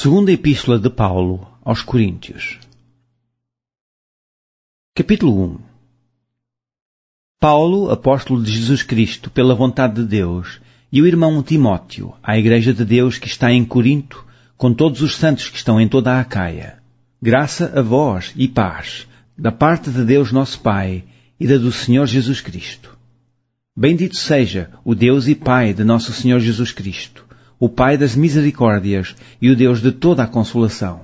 Segunda Epístola de Paulo aos Coríntios. Capítulo 1. Paulo, apóstolo de Jesus Cristo, pela vontade de Deus, e o irmão Timóteo, à Igreja de Deus que está em Corinto, com todos os santos que estão em toda a Acaia. Graça a vós e paz, da parte de Deus nosso Pai e da do Senhor Jesus Cristo. Bendito seja o Deus e Pai de nosso Senhor Jesus Cristo, o Pai das misericórdias e o Deus de toda a consolação,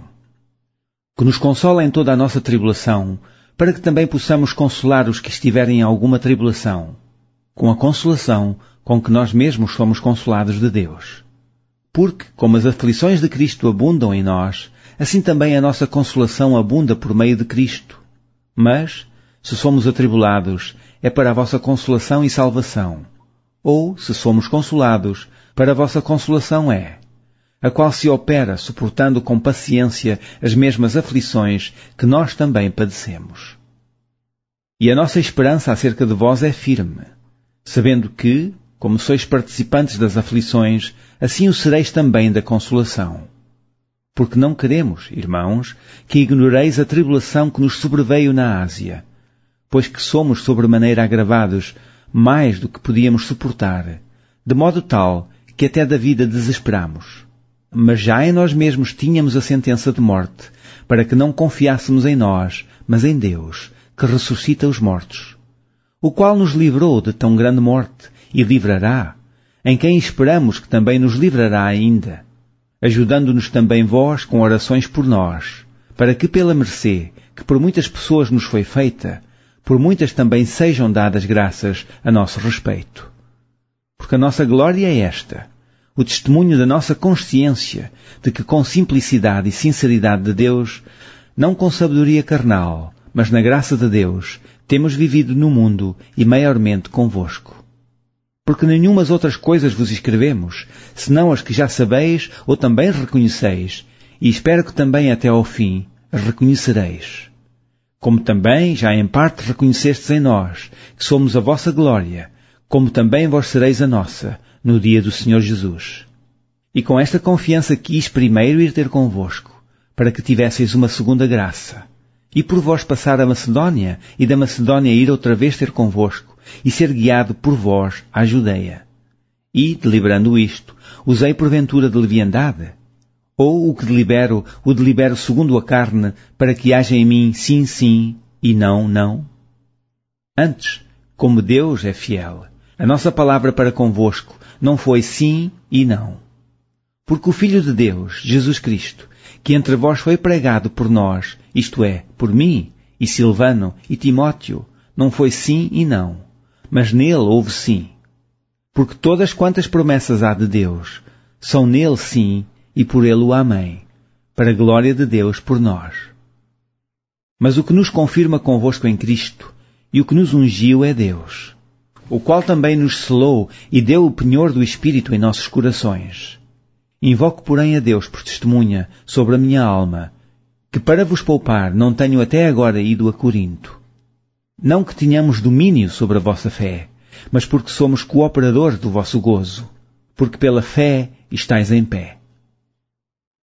que nos consola em toda a nossa tribulação, para que também possamos consolar os que estiverem em alguma tribulação, com a consolação com que nós mesmos somos consolados de Deus. Porque, como as aflições de Cristo abundam em nós, assim também a nossa consolação abunda por meio de Cristo. Mas, se somos atribulados, é para a vossa consolação e salvação. Ou, se somos consolados, para a vossa consolação é, a qual se opera suportando com paciência as mesmas aflições que nós também padecemos. E a nossa esperança acerca de vós é firme, sabendo que, como sois participantes das aflições, assim o sereis também da consolação. Porque não queremos, irmãos, que ignoreis a tribulação que nos sobreveio na Ásia, pois que somos sobremaneira agravados mais do que podíamos suportar, de modo tal que até da vida desesperamos. Mas já em nós mesmos tínhamos a sentença de morte, para que não confiássemos em nós, mas em Deus, que ressuscita os mortos, o qual nos livrou de tão grande morte, e livrará, em quem esperamos que também nos livrará ainda, ajudando-nos também vós com orações por nós, para que pela mercê, que por muitas pessoas nos foi feita, por muitas também sejam dadas graças a nosso respeito. Porque a nossa glória é esta, o testemunho da nossa consciência de que com simplicidade e sinceridade de Deus, não com sabedoria carnal, mas na graça de Deus, temos vivido no mundo e maiormente convosco. Porque nenhumas outras coisas vos escrevemos, senão as que já sabeis ou também reconheceis, e espero que também até ao fim as reconhecereis. Como também já em parte reconhecestes em nós, que somos a vossa glória, como também vós sereis a nossa, no dia do Senhor Jesus. E com esta confiança quis primeiro ir ter convosco, para que tivesseis uma segunda graça, e por vós passar a Macedónia, e da Macedónia ir outra vez ter convosco, e ser guiado por vós à Judeia. E, deliberando isto, usei porventura de leviandade? Ou o que delibero, o delibero segundo a carne, para que haja em mim sim, sim, e não, não? Antes, como Deus é fiel, a nossa palavra para convosco não foi sim e não. Porque o Filho de Deus, Jesus Cristo, que entre vós foi pregado por nós, isto é, por mim, e Silvano, e Timóteo, não foi sim e não, mas nele houve sim. Porque todas quantas promessas há de Deus, são nele sim, e por ele o amém, para a glória de Deus por nós. Mas o que nos confirma convosco em Cristo, e o que nos ungiu é Deus, o qual também nos selou e deu o penhor do Espírito em nossos corações. Invoco, porém, a Deus por testemunha sobre a minha alma, que para vos poupar não tenho até agora ido a Corinto. Não que tenhamos domínio sobre a vossa fé, mas porque somos cooperadores do vosso gozo, porque pela fé estáis em pé.